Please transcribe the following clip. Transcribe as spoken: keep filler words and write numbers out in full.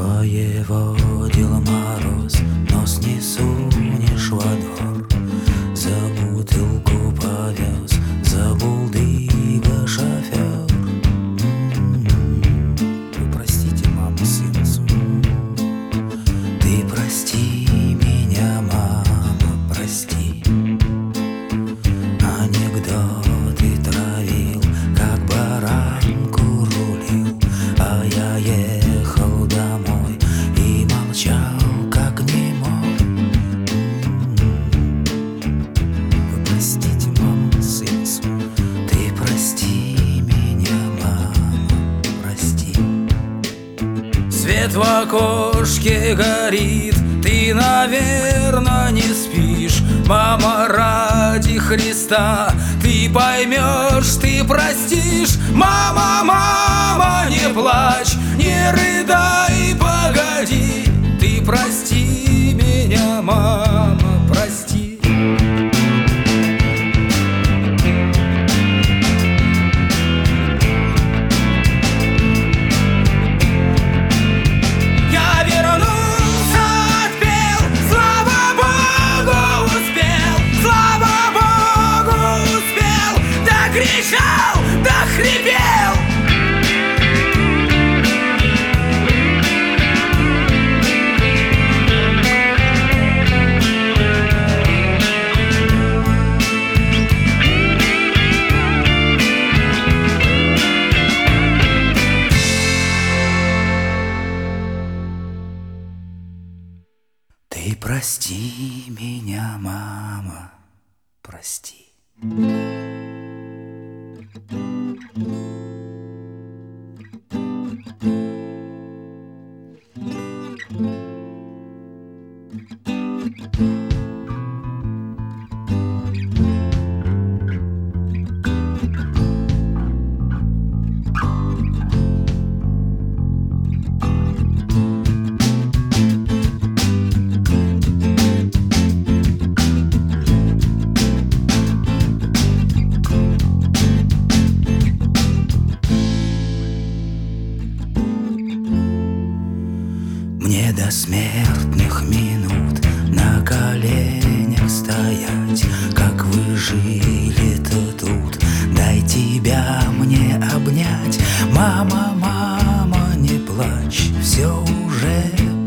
Воеводил мороз, нос не сунешь во двор. За бутылку повез, забыл дыга шофер. Вы простите, мама, сын свой. Ты прости меня, мама, прости. Анекдоты травил, как баранку рулил, а я ехал домой и молчал, как немой. Вы простите, мама, сын свой. Ты прости меня, мама, прости. Свет в окошке горит, ты, наверно, не спишь. Мама, ради Христа, ты поймешь, ты простишь. Мама, мама, не плачь, не рыдай, погоди. Ты прости меня, мама, прости. Кричал, да хрипел. Ты прости меня, мама, прости. Мне до смертных минут на коленях стоять. Как вы жили-то тут, дай тебя мне обнять. Мама, мама, не плачь, все уже